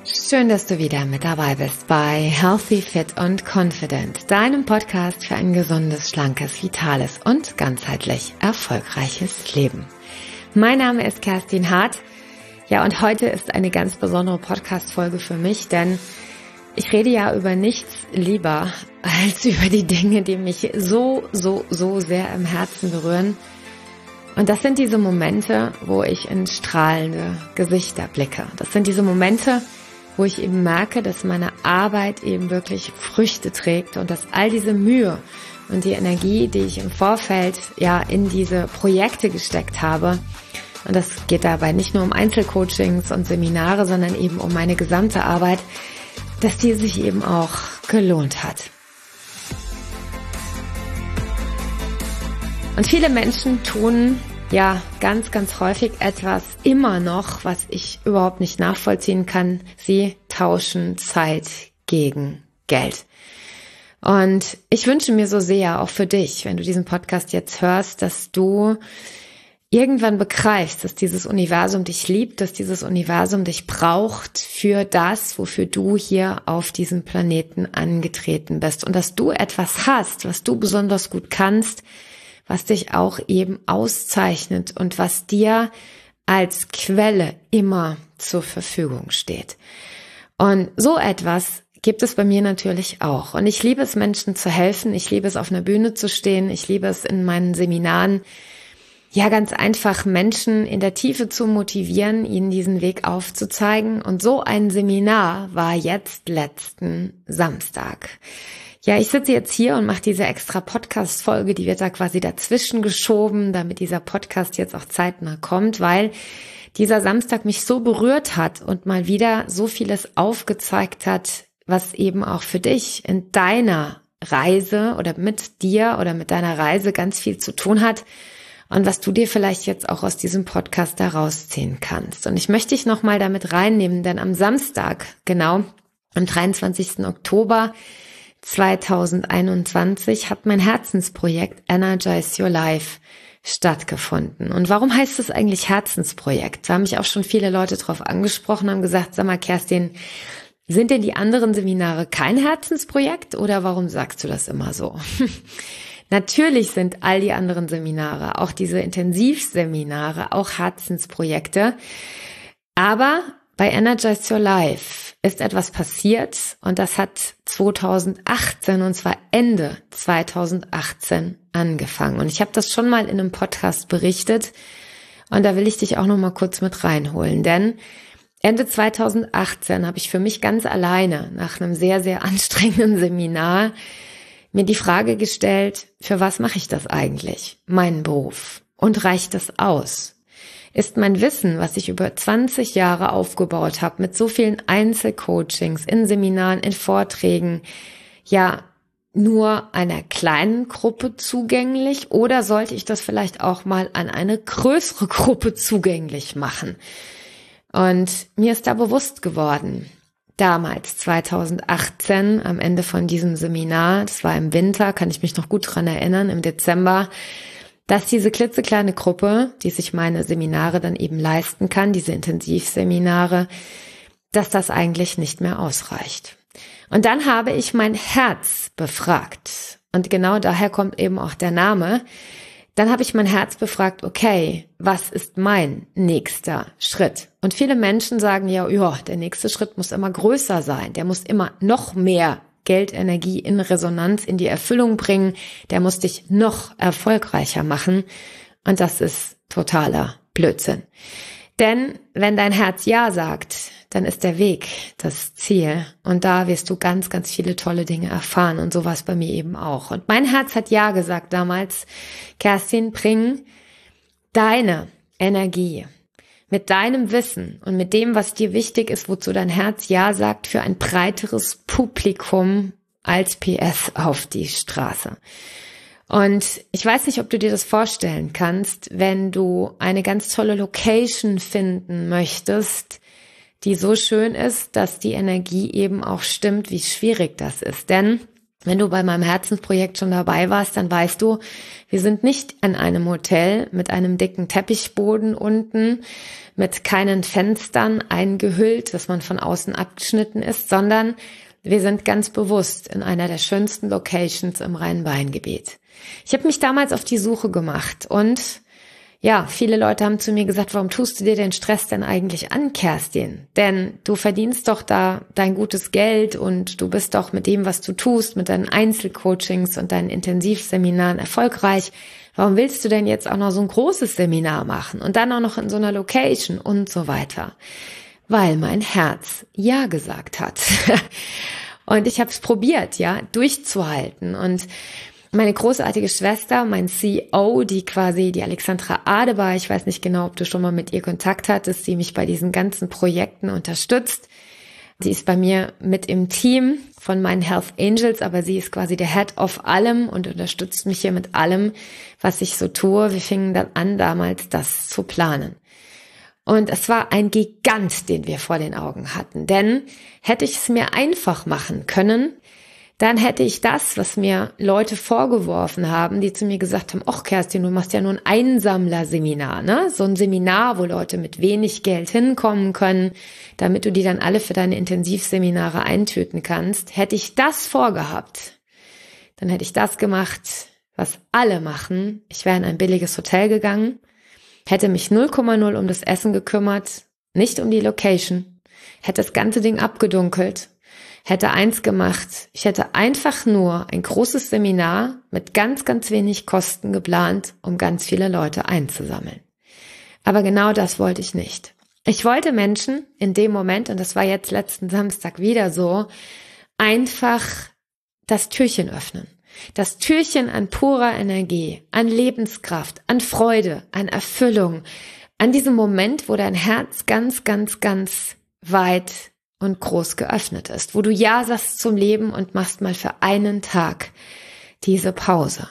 Schön, dass du wieder mit dabei bist bei Healthy, Fit und Confident, deinem Podcast für ein gesundes, schlankes, vitales und ganzheitlich erfolgreiches Leben. Mein Name ist Kerstin Hart. Ja, und heute ist eine ganz besondere Podcast-Folge für mich, denn ich rede ja über nichts lieber als über die Dinge, die mich so sehr im Herzen berühren. Und das sind diese Momente, wo ich in strahlende Gesichter blicke. Das sind diese Momente, wo ich eben merke, dass meine Arbeit eben wirklich Früchte trägt und dass all diese Mühe und die Energie, die ich im Vorfeld ja in diese Projekte gesteckt habe, und das geht dabei nicht nur um Einzelcoachings und Seminare, sondern eben um meine gesamte Arbeit, dass die sich eben auch gelohnt hat. Und viele Menschen tun ja ganz häufig etwas immer noch, was ich überhaupt nicht nachvollziehen kann. Sie tauschen Zeit gegen Geld. Und ich wünsche mir so sehr, auch für dich, wenn du diesen Podcast jetzt hörst, dass du irgendwann begreifst, dass dieses Universum dich liebt, dass dieses Universum dich braucht für das, wofür du hier auf diesem Planeten angetreten bist. Und dass du etwas hast, was du besonders gut kannst, was dich auch eben auszeichnet und was dir als Quelle immer zur Verfügung steht. Und so etwas gibt es bei mir natürlich auch. Und ich liebe es, Menschen zu helfen. Ich liebe es, auf einer Bühne zu stehen. Ich liebe es, in meinen Seminaren, ja, ganz einfach Menschen in der Tiefe zu motivieren, ihnen diesen Weg aufzuzeigen. Und so ein Seminar war jetzt letzten Samstag. Ja, ich sitze jetzt hier und mache diese extra Podcast-Folge, die wird da quasi dazwischen geschoben, damit dieser Podcast jetzt auch zeitnah kommt, weil dieser Samstag mich so berührt hat und mal wieder so vieles aufgezeigt hat, was eben auch für dich in deiner Reise oder mit dir oder mit deiner Reise ganz viel zu tun hat und was du dir vielleicht jetzt auch aus diesem Podcast da rausziehen kannst. Und ich möchte dich nochmal damit reinnehmen, denn am Samstag, genau, am 23. Oktober 2021 hat mein Herzensprojekt Energize Your Life stattgefunden. Und warum heißt es eigentlich Herzensprojekt? Da haben mich auch schon viele Leute drauf angesprochen, haben gesagt, sag mal Kerstin, sind denn die anderen Seminare kein Herzensprojekt oder warum sagst du das immer so? Natürlich sind all die anderen Seminare, auch diese Intensivseminare, auch Herzensprojekte, aber bei Energize Your Life ist etwas passiert und das hat 2018 und zwar Ende 2018 angefangen. Und ich habe das schon mal in einem Podcast berichtet und da will ich dich auch noch mal kurz mit reinholen, denn Ende 2018 habe ich für mich ganz alleine nach einem sehr anstrengenden Seminar mir die Frage gestellt, für was mache ich das eigentlich, meinen Beruf? Und reicht das aus? Ist mein Wissen, was ich über 20 Jahre aufgebaut habe, mit so vielen Einzelcoachings, in Seminaren, in Vorträgen, ja nur einer kleinen Gruppe zugänglich oder sollte ich das vielleicht auch mal an eine größere Gruppe zugänglich machen? Und mir ist da bewusst geworden, damals 2018 am Ende von diesem Seminar, das war im Winter, kann ich mich noch gut dran erinnern, im Dezember, dass diese klitzekleine Gruppe, die sich meine Seminare dann eben leisten kann, diese Intensivseminare, dass das eigentlich nicht mehr ausreicht. Und dann habe ich mein Herz befragt. Und genau daher kommt eben auch der Name. Dann habe ich mein Herz befragt, okay, was ist mein nächster Schritt? Und viele Menschen sagen ja, der nächste Schritt muss immer größer sein. Der muss immer noch mehr Geld, Energie in Resonanz in die Erfüllung bringen, der muss dich noch erfolgreicher machen und das ist totaler Blödsinn. Denn wenn dein Herz Ja sagt, dann ist der Weg das Ziel und da wirst du ganz viele tolle Dinge erfahren und sowas bei mir eben auch. Und mein Herz hat Ja gesagt damals, Kerstin, bring deine Energie mit deinem Wissen und mit dem, was dir wichtig ist, wozu dein Herz Ja sagt, für ein breiteres Publikum als PS auf die Straße. Und ich weiß nicht, ob du dir das vorstellen kannst, wenn du eine ganz tolle Location finden möchtest, die so schön ist, dass die Energie eben auch stimmt, wie schwierig das ist. Denn Wenn du bei meinem Herzensprojekt schon dabei warst, dann weißt du, wir sind nicht in einem Hotel mit einem dicken Teppichboden unten, mit keinen Fenstern eingehüllt, dass man von außen abgeschnitten ist, sondern wir sind ganz bewusst in einer der schönsten Locations im Rhein-Main-Gebiet. Ich habe mich damals auf die Suche gemacht und ja, viele Leute haben zu mir gesagt, warum tust du dir den Stress denn eigentlich an, Kerstin? Denn du verdienst doch da dein gutes Geld und du bist doch mit dem, was du tust, mit deinen Einzelcoachings und deinen Intensivseminaren erfolgreich. Warum willst du denn jetzt auch noch so ein großes Seminar machen und dann auch noch in so einer Location und so weiter? Weil mein Herz ja gesagt hat. Und ich habe es probiert, ja, durchzuhalten. Und meine großartige Schwester, mein CEO, die Alexandra Adebar, ich weiß nicht genau, ob du schon mal mit ihr Kontakt hattest, die mich bei diesen ganzen Projekten unterstützt. Sie ist bei mir mit im Team von meinen Health Angels, aber sie ist quasi der Head of allem und unterstützt mich hier mit allem, was ich so tue. Wir fingen dann an, damals das zu planen. Und es war ein Gigant, den wir vor den Augen hatten. Denn hätte ich es mir einfach machen können, dann hätte ich das, was mir Leute vorgeworfen haben, die zu mir gesagt haben, ach Kerstin, du machst ja nur ein Einsammlerseminar, ne? So ein Seminar, wo Leute mit wenig Geld hinkommen können, damit du die dann alle für deine Intensivseminare eintüten kannst. Hätte ich das vorgehabt, dann hätte ich das gemacht, was alle machen. Ich wäre in ein billiges Hotel gegangen, hätte mich 0,0 um das Essen gekümmert, nicht um die Location, hätte das ganze Ding abgedunkelt, hätte eins gemacht, ich hätte einfach nur ein großes Seminar mit ganz, ganz wenig Kosten geplant, um ganz viele Leute einzusammeln. Aber genau das wollte ich nicht. Ich wollte Menschen in dem Moment, und das war jetzt letzten Samstag wieder so, einfach das Türchen öffnen. Das Türchen an purer Energie, an Lebenskraft, an Freude, an Erfüllung, an diesem Moment, wo dein Herz ganz, ganz, ganz weit und groß geöffnet ist, wo du Ja sagst zum Leben und machst mal für einen Tag diese Pause.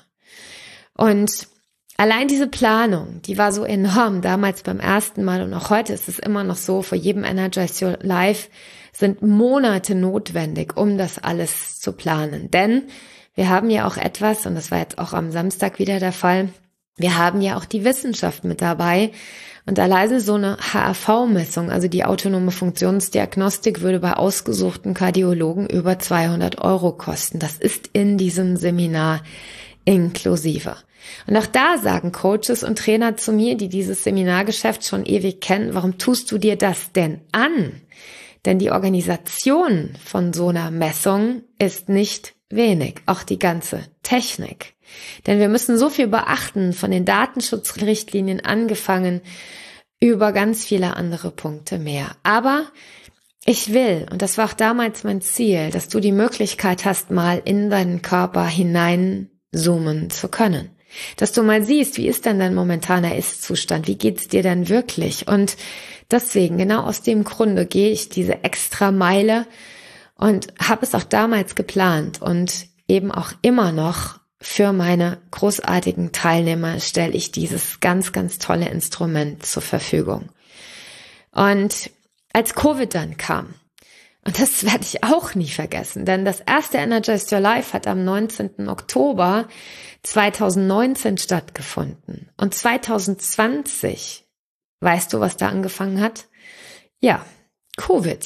Und allein diese Planung, die war so enorm, damals beim ersten Mal und auch heute ist es immer noch so, vor jedem Energize Your Life sind Monate notwendig, um das alles zu planen. Denn wir haben ja auch etwas, und das war jetzt auch am Samstag wieder der Fall, wir haben ja auch die Wissenschaft mit dabei. Und alleine so eine HRV-Messung, also die autonome Funktionsdiagnostik, würde bei ausgesuchten Kardiologen über 200 € kosten. Das ist in diesem Seminar inklusive. Und auch da sagen Coaches und Trainer zu mir, die dieses Seminargeschäft schon ewig kennen, warum tust du dir das denn an? Denn die Organisation von so einer Messung ist nicht wenig, auch die ganze Technik. Denn wir müssen so viel beachten, von den Datenschutzrichtlinien angefangen, über ganz viele andere Punkte mehr. Aber ich will, und das war auch damals mein Ziel, dass du die Möglichkeit hast, mal in deinen Körper hineinzoomen zu können. Dass du mal siehst, wie ist denn dein momentaner Ist-Zustand, wie geht's dir denn wirklich? Und deswegen, genau aus dem Grunde, gehe ich diese extra Meile und habe es auch damals geplant und eben auch immer noch für meine großartigen Teilnehmer stelle ich dieses ganz, ganz tolle Instrument zur Verfügung. Und als Covid dann kam, und das werde ich auch nie vergessen, denn das erste Energize Your Life hat am 19. Oktober 2019 stattgefunden. Und 2020, weißt du, was da angefangen hat? Ja, Covid.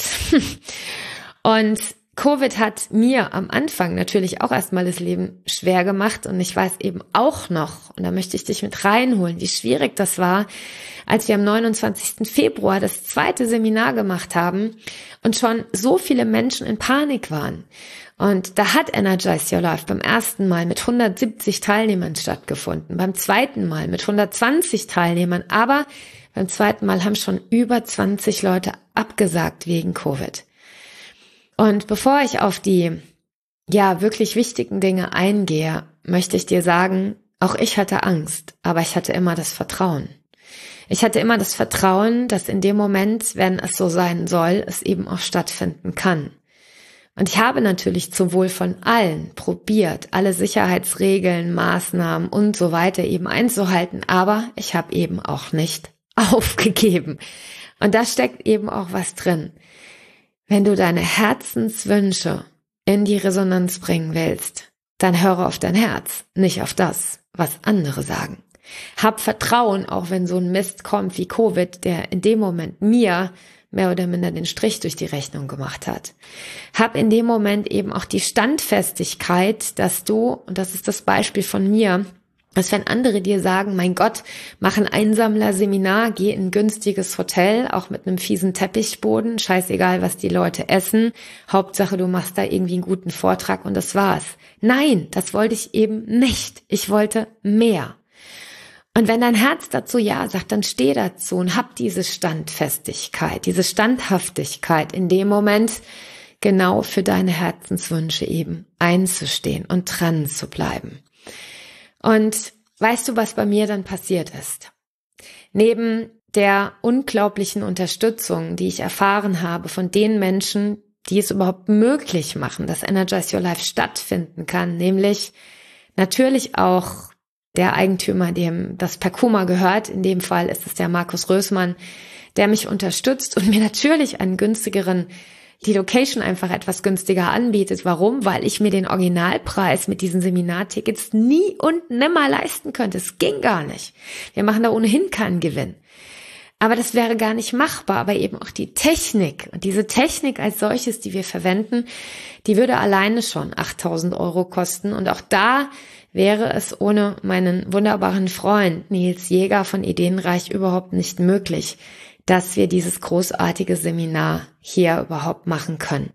Und Covid hat mir am Anfang natürlich auch erstmal das Leben schwer gemacht und ich weiß eben auch noch, und da möchte ich dich mit reinholen, wie schwierig das war, als wir am 29. Februar das zweite Seminar gemacht haben und schon so viele Menschen in Panik waren. Und da hat Energize Your Life beim ersten Mal mit 170 Teilnehmern stattgefunden, beim zweiten Mal mit 120 Teilnehmern, aber beim zweiten Mal haben schon über 20 Leute abgesagt wegen Covid. Und bevor ich auf die, wirklich wichtigen Dinge eingehe, möchte ich dir sagen, auch ich hatte Angst, aber ich hatte immer das Vertrauen. Ich hatte immer das Vertrauen, dass in dem Moment, wenn es so sein soll, es eben auch stattfinden kann. Und ich habe natürlich zum Wohl von allen probiert, alle Sicherheitsregeln, Maßnahmen und so weiter eben einzuhalten, aber ich habe eben auch nicht aufgegeben. Und da steckt eben auch was drin. Wenn du deine Herzenswünsche in die Resonanz bringen willst, dann höre auf dein Herz, nicht auf das, was andere sagen. Hab Vertrauen, auch wenn so ein Mist kommt wie Covid, der in dem Moment mir mehr oder minder den Strich durch die Rechnung gemacht hat. Hab in dem Moment eben auch die Standfestigkeit, dass du, und das ist das Beispiel von mir, dass wenn andere dir sagen, mein Gott, mach ein Einsammler-Seminar, geh in ein günstiges Hotel, auch mit einem fiesen Teppichboden, scheißegal, was die Leute essen, Hauptsache du machst da irgendwie einen guten Vortrag und das war's. Nein, das wollte ich eben nicht. Ich wollte mehr. Und wenn dein Herz dazu ja sagt, dann steh dazu und hab diese Standfestigkeit, diese Standhaftigkeit in dem Moment genau für deine Herzenswünsche eben einzustehen und dran zu bleiben. Und weißt du, was bei mir dann passiert ist? Neben der unglaublichen Unterstützung, die ich erfahren habe von den Menschen, die es überhaupt möglich machen, dass Energize Your Life stattfinden kann, nämlich natürlich auch der Eigentümer, dem das Percuma gehört, in dem Fall ist es der Markus Rösmann, der mich unterstützt und mir natürlich einen günstigeren, die Location einfach etwas günstiger anbietet. Warum? Weil ich mir den Originalpreis mit diesen Seminartickets nie und nimmer leisten könnte. Es ging gar nicht. Wir machen da ohnehin keinen Gewinn. Aber das wäre gar nicht machbar. Aber eben auch die Technik und diese Technik als solches, die wir verwenden, die würde alleine schon 8.000 € kosten. Und auch da wäre es ohne meinen wunderbaren Freund Nils Jäger von Ideenreich überhaupt nicht möglich, dass wir dieses großartige Seminar hier überhaupt machen können.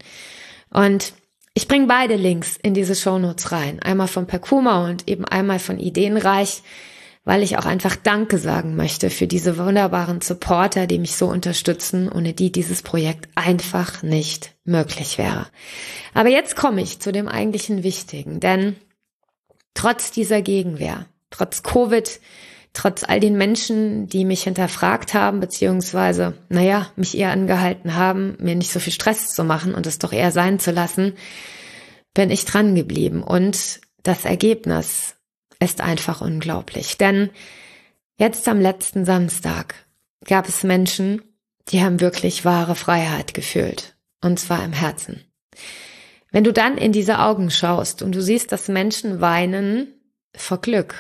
Und ich bringe beide Links in diese Shownotes rein. Einmal von Percuma und eben einmal von Ideenreich, weil ich auch einfach Danke sagen möchte für diese wunderbaren Supporter, die mich so unterstützen, ohne die dieses Projekt einfach nicht möglich wäre. Aber jetzt komme ich zu dem eigentlichen Wichtigen, denn trotz dieser Gegenwehr, trotz Covid, trotz all den Menschen, die mich hinterfragt haben, beziehungsweise, mich eher angehalten haben, mir nicht so viel Stress zu machen und es doch eher sein zu lassen, bin ich dran geblieben. Und das Ergebnis ist einfach unglaublich. Denn jetzt am letzten Samstag gab es Menschen, die haben wirklich wahre Freiheit gefühlt. Und zwar im Herzen. Wenn du dann in diese Augen schaust und du siehst, dass Menschen weinen vor Glück,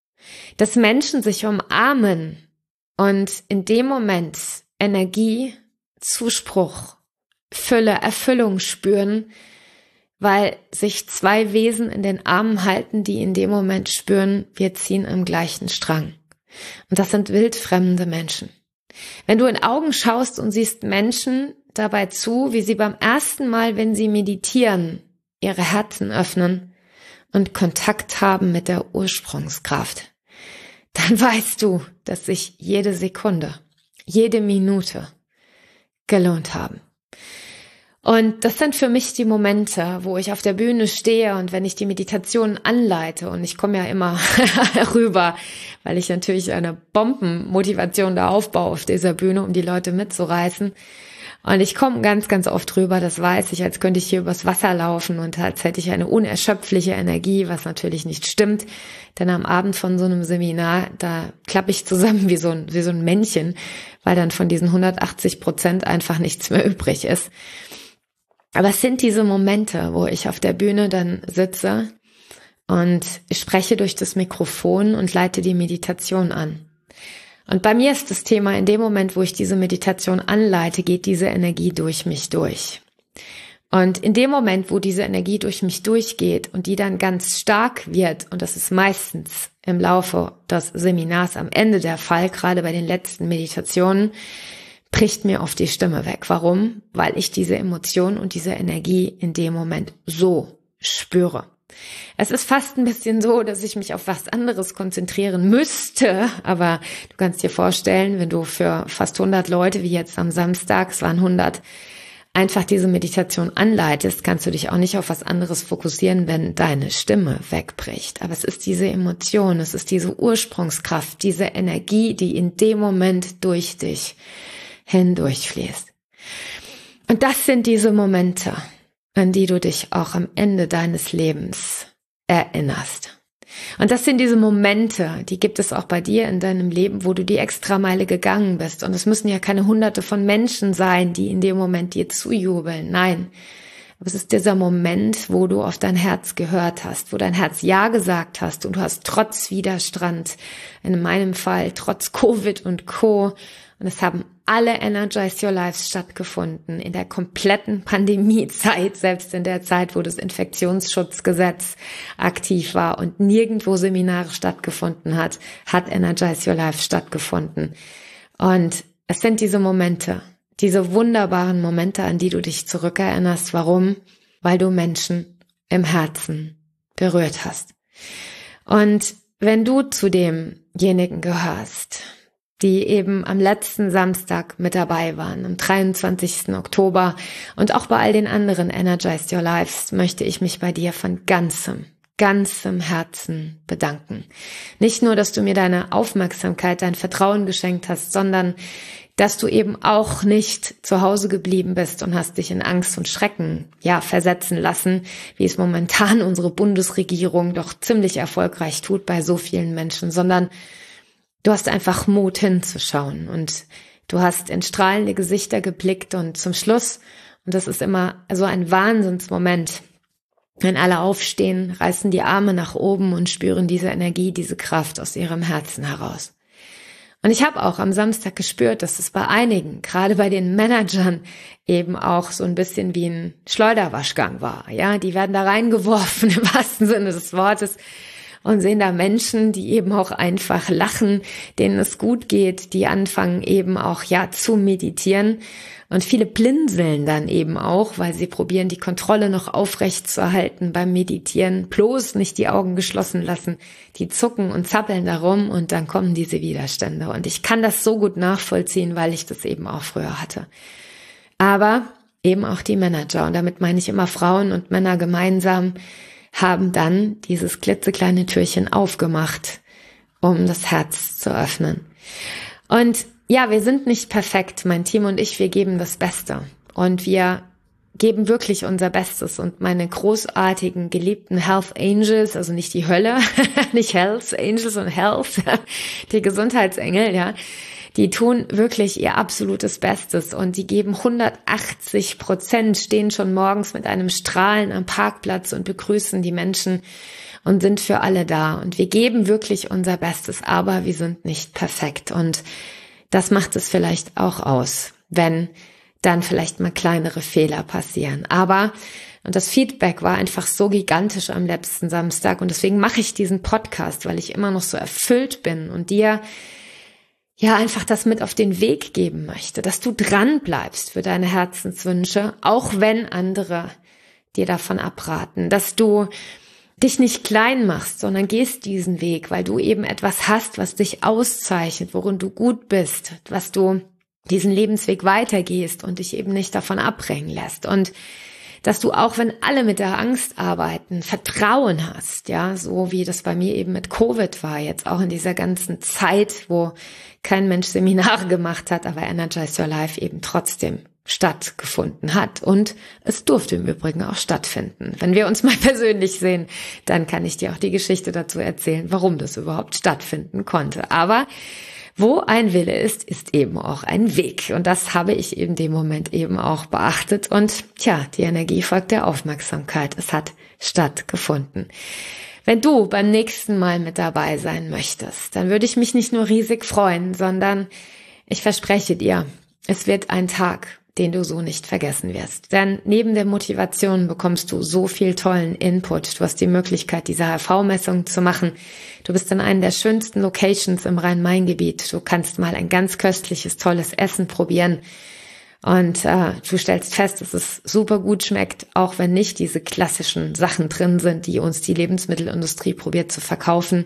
dass Menschen sich umarmen und in dem Moment Energie, Zuspruch, Fülle, Erfüllung spüren, weil sich zwei Wesen in den Armen halten, die in dem Moment spüren, wir ziehen am gleichen Strang. Und das sind wildfremde Menschen. Wenn du in Augen schaust und siehst Menschen dabei zu, wie sie beim ersten Mal, wenn sie meditieren, ihre Herzen öffnen und Kontakt haben mit der Ursprungskraft, dann weißt du, dass sich jede Sekunde, jede Minute gelohnt haben. Und das sind für mich die Momente, wo ich auf der Bühne stehe und wenn ich die Meditation anleite, und ich komme ja immer rüber, weil ich natürlich eine Bombenmotivation da aufbaue auf dieser Bühne, um die Leute mitzureißen. Und ich komme ganz, ganz oft rüber, das weiß ich, als könnte ich hier übers Wasser laufen und als hätte ich eine unerschöpfliche Energie, was natürlich nicht stimmt. Denn am Abend von so einem Seminar, da klappe ich zusammen wie so ein Männchen, weil dann von diesen 180% einfach nichts mehr übrig ist. Aber es sind diese Momente, wo ich auf der Bühne dann sitze und spreche durch das Mikrofon und leite die Meditation an. Und bei mir ist das Thema, in dem Moment, wo ich diese Meditation anleite, geht diese Energie durch mich durch. Und in dem Moment, wo diese Energie durch mich durchgeht und die dann ganz stark wird, und das ist meistens im Laufe des Seminars am Ende der Fall, gerade bei den letzten Meditationen, bricht mir oft die Stimme weg. Warum? Weil ich diese Emotion und diese Energie in dem Moment so spüre. Es ist fast ein bisschen so, dass ich mich auf was anderes konzentrieren müsste, aber du kannst dir vorstellen, wenn du für fast 100 Leute, wie jetzt am Samstag, es waren 100, einfach diese Meditation anleitest, kannst du dich auch nicht auf was anderes fokussieren, wenn deine Stimme wegbricht. Aber es ist diese Emotion, es ist diese Ursprungskraft, diese Energie, die in dem Moment durch dich hindurchfließt. Und das sind diese Momente, an die du dich auch am Ende deines Lebens erinnerst. Und das sind diese Momente, die gibt es auch bei dir in deinem Leben, wo du die Extrameile gegangen bist. Und es müssen ja keine Hunderte von Menschen sein, die in dem Moment dir zujubeln. Nein, Aber es ist dieser Moment, wo du auf dein Herz gehört hast, wo dein Herz Ja gesagt hast und du hast trotz Widerstand, in meinem Fall trotz Covid und Co. Und es haben alle Energize Your Lives stattgefunden in der kompletten Pandemiezeit, selbst in der Zeit, wo das Infektionsschutzgesetz aktiv war und nirgendwo Seminare stattgefunden hat Energize Your Life stattgefunden. Und es sind diese Momente, diese wunderbaren Momente, an die du dich zurückerinnerst. Warum? Weil du Menschen im Herzen berührt hast. Und wenn du zu demjenigen gehörst, die eben am letzten Samstag mit dabei waren, am 23. Oktober und auch bei all den anderen Energize Your Lives, möchte ich mich bei dir von ganzem Herzen bedanken. Nicht nur, dass du mir deine Aufmerksamkeit, dein Vertrauen geschenkt hast, sondern dass du eben auch nicht zu Hause geblieben bist und hast dich in Angst und Schrecken, versetzen lassen, wie es momentan unsere Bundesregierung doch ziemlich erfolgreich tut bei so vielen Menschen, sondern du hast einfach Mut hinzuschauen und du hast in strahlende Gesichter geblickt und zum Schluss, und das ist immer so ein Wahnsinnsmoment, wenn alle aufstehen, reißen die Arme nach oben und spüren diese Energie, diese Kraft aus ihrem Herzen heraus. Und ich habe auch am Samstag gespürt, dass es bei einigen, gerade bei den Managern, eben auch so ein bisschen wie ein Schleuderwaschgang war. Ja, die werden da reingeworfen im wahrsten Sinne des Wortes und sehen da Menschen, die eben auch einfach lachen, denen es gut geht, die anfangen eben auch zu meditieren. Und viele blinzeln dann eben auch, weil sie probieren, die Kontrolle noch aufrecht zu erhalten beim Meditieren. Bloß nicht die Augen geschlossen lassen. Die zucken und zappeln darum und dann kommen diese Widerstände. Und ich kann das so gut nachvollziehen, weil ich das eben auch früher hatte. Aber eben auch die Manager, und damit meine ich immer Frauen und Männer gemeinsam, haben dann dieses klitzekleine Türchen aufgemacht, um das Herz zu öffnen. Und wir sind nicht perfekt, mein Team und ich, wir geben das Beste. Und wir geben wirklich unser Bestes. Und meine großartigen, geliebten Health Angels, also nicht die Hölle, nicht Health Angels und Health, die Gesundheitsengel, die tun wirklich ihr absolutes Bestes und die geben 180%, stehen schon morgens mit einem Strahlen am Parkplatz und begrüßen die Menschen und sind für alle da. Und wir geben wirklich unser Bestes, aber wir sind nicht perfekt. Und das macht es vielleicht auch aus, wenn dann vielleicht mal kleinere Fehler passieren. Aber, und das Feedback war einfach so gigantisch am letzten Samstag und deswegen mache ich diesen Podcast, weil ich immer noch so erfüllt bin und dir einfach das mit auf den Weg geben möchte, dass du dran bleibst für deine Herzenswünsche, auch wenn andere dir davon abraten, dass du dich nicht klein machst, sondern gehst diesen Weg, weil du eben etwas hast, was dich auszeichnet, worin du gut bist, was du diesen Lebensweg weitergehst und dich eben nicht davon abbringen lässt. Und dass du auch, wenn alle mit der Angst arbeiten, Vertrauen hast, so wie das bei mir eben mit Covid war, jetzt auch in dieser ganzen Zeit, wo kein Mensch Seminare gemacht hat, aber Energize Your Life eben trotzdem stattgefunden hat. Und es durfte im Übrigen auch stattfinden. Wenn wir uns mal persönlich sehen, dann kann ich dir auch die Geschichte dazu erzählen, warum das überhaupt stattfinden konnte. Aber wo ein Wille ist, ist eben auch ein Weg. Und das habe ich in dem Moment eben auch beachtet. Und die Energie folgt der Aufmerksamkeit. Es hat stattgefunden. Wenn du beim nächsten Mal mit dabei sein möchtest, dann würde ich mich nicht nur riesig freuen, sondern ich verspreche dir, es wird ein Tag, den du so nicht vergessen wirst. Denn neben der Motivation bekommst du so viel tollen Input. Du hast die Möglichkeit, diese HRV-Messung zu machen. Du bist in einer der schönsten Locations im Rhein-Main-Gebiet. Du kannst mal ein ganz köstliches, tolles Essen probieren. Und du stellst fest, dass es super gut schmeckt, auch wenn nicht diese klassischen Sachen drin sind, die uns die Lebensmittelindustrie probiert zu verkaufen.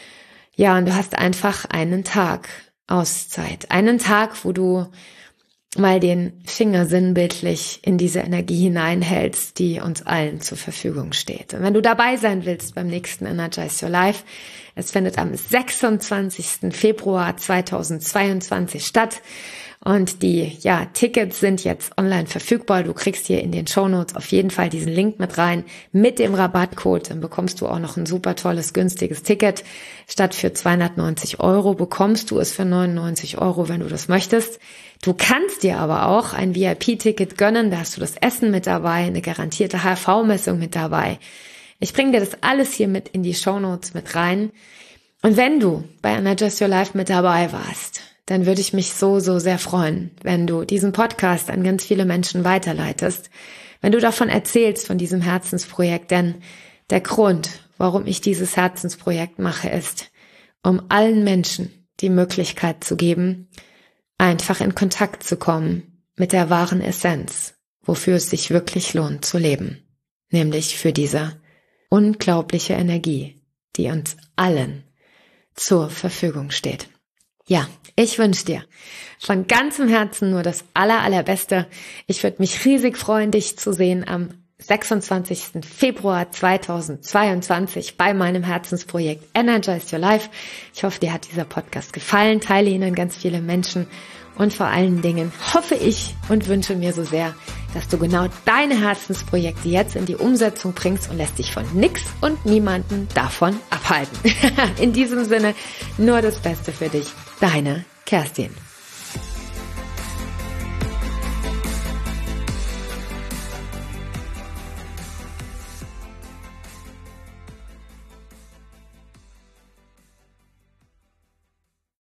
Und du hast einfach einen Tag Auszeit. Einen Tag, wo du mal den Finger sinnbildlich in diese Energie hineinhältst, die uns allen zur Verfügung steht. Und wenn du dabei sein willst beim nächsten Energize Your Life, es findet am 26. Februar 2022 statt. Und die Tickets sind jetzt online verfügbar. Du kriegst hier in den Shownotes auf jeden Fall diesen Link mit rein mit dem Rabattcode. Dann bekommst du auch noch ein super tolles, günstiges Ticket. Statt für 290 € bekommst du es für 99 €, wenn du das möchtest. Du kannst dir aber auch ein VIP-Ticket gönnen. Da hast du das Essen mit dabei, eine garantierte HRV-Messung mit dabei. Ich bringe dir das alles hier mit in die Shownotes mit rein. Und wenn du bei Energize Your Life mit dabei warst, dann würde ich mich so sehr freuen, wenn du diesen Podcast an ganz viele Menschen weiterleitest, wenn du davon erzählst, von diesem Herzensprojekt, denn der Grund, warum ich dieses Herzensprojekt mache, ist, um allen Menschen die Möglichkeit zu geben, einfach in Kontakt zu kommen mit der wahren Essenz, wofür es sich wirklich lohnt zu leben, nämlich für diese unglaubliche Energie, die uns allen zur Verfügung steht. Ja, ich wünsche dir von ganzem Herzen nur das Allerbeste. Ich würde mich riesig freuen, dich zu sehen am 26. Februar 2022 bei meinem Herzensprojekt Energize Your Life. Ich hoffe, dir hat dieser Podcast gefallen. Teile ihn an ganz viele Menschen. Und vor allen Dingen hoffe ich und wünsche mir so sehr, dass du genau deine Herzensprojekte jetzt in die Umsetzung bringst und lässt dich von nix und niemanden davon abhalten. In diesem Sinne, nur das Beste für dich. Deine Kerstin.